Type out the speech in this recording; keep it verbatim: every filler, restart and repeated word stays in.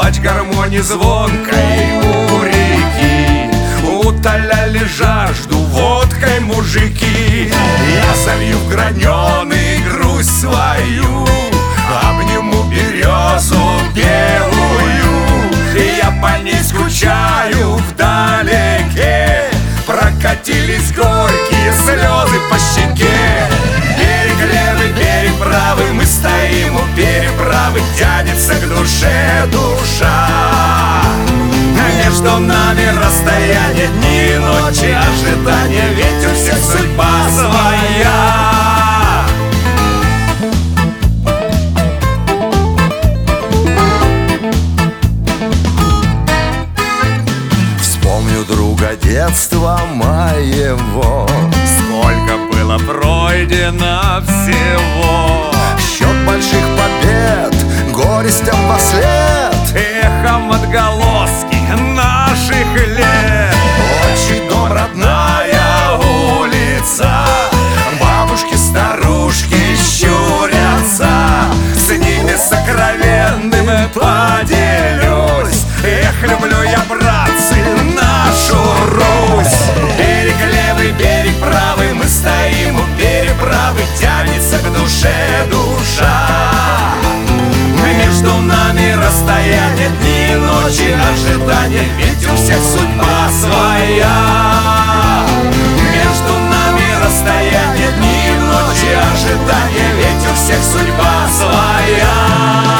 плач гармонии звонкой у реки. Утоляли жажду водкой мужики. Я солью в граненый грусть свою, обниму березу белую. Я по ней скучаю вдалеке. Прокатились горькие слезы по щеке. Берег левый, берег правый, мы стоим у переправы. Тянется к душе душа. Между нами расстояние, дни и ночи, ожидания. Ведь у всех судьба своя. Друга детства моего, сколько было пройдено всего. Счет больших побед, горестям вослед, эхом отголоски наших лет. Отчий дом, родная улица, бабушки, старушки щурятся. С ними сокровенным поделюсь. Эх, люблю я, братцы, нашу Русь. Берег левый, берег правый, мы стоим у переправы. Тянется к душе душа. Между нами расстояние, дни и ночи, ожидания. Ведь у всех судьба своя. Между нами расстояние, дни и ночи, ожидания. Ведь у всех судьба своя.